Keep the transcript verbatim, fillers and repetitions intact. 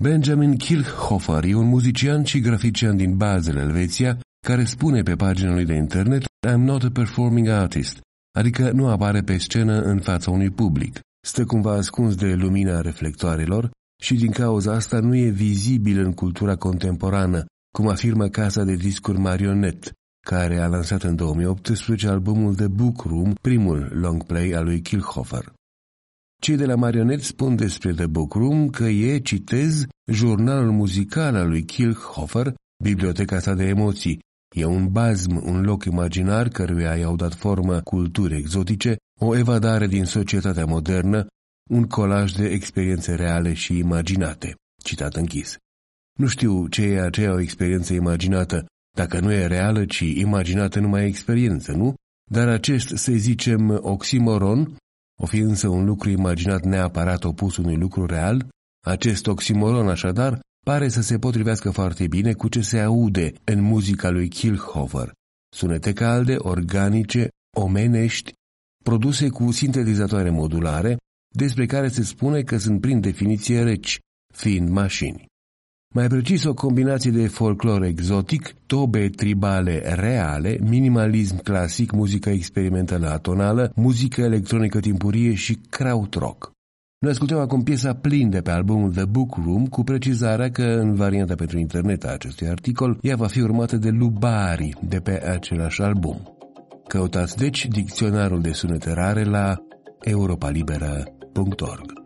Benjamin Kirchhofer e un muzician și grafician din Basel, Elveția, care spune pe pagina lui de internet I'm not a performing artist, adică nu apare pe scenă în fața unui public. Stă cumva ascuns de lumina reflectoarelor și din cauza asta nu e vizibil în cultura contemporană, cum afirmă casa de discuri Marionette, care a lansat în două mii optsprezece albumul The Book Room, primul longplay al lui Kirchhofer. Cei de la Marionette spun despre The Book Room că e, citez, jurnalul muzical al lui Kirchhofer, biblioteca sa de emoții. E un bazm, un loc imaginar căruia i-au dat formă culturi exotice, o evadare din societatea modernă, un colaj de experiențe reale și imaginate. Citat închis. Nu știu ce e aceea o experiență imaginată, dacă nu e reală, ci imaginată numai experiență, nu? Dar acest, să zicem, oximoron, o fi însă un lucru imaginat neapărat opus unui lucru real, acest oximoron așadar pare să se potrivească foarte bine cu ce se aude în muzica lui Kirchhofer. Sunete calde, organice, omenești, produse cu sintetizatoare modulare, despre care se spune că sunt prin definiție reci, fiind mașini. Mai precis, o combinație de folclor exotic, tobe tribale reale, minimalism clasic, muzică experimentală atonală, muzică electronică timpurie și krautrock. Noi ascultăm acum piesa Plin de pe albumul The Book Room, cu precizarea că în varianta pentru internet a acestui articol, ea va fi urmată de Lubari de pe același album. Căutați deci dicționarul de sunete rare la europa libera punct org.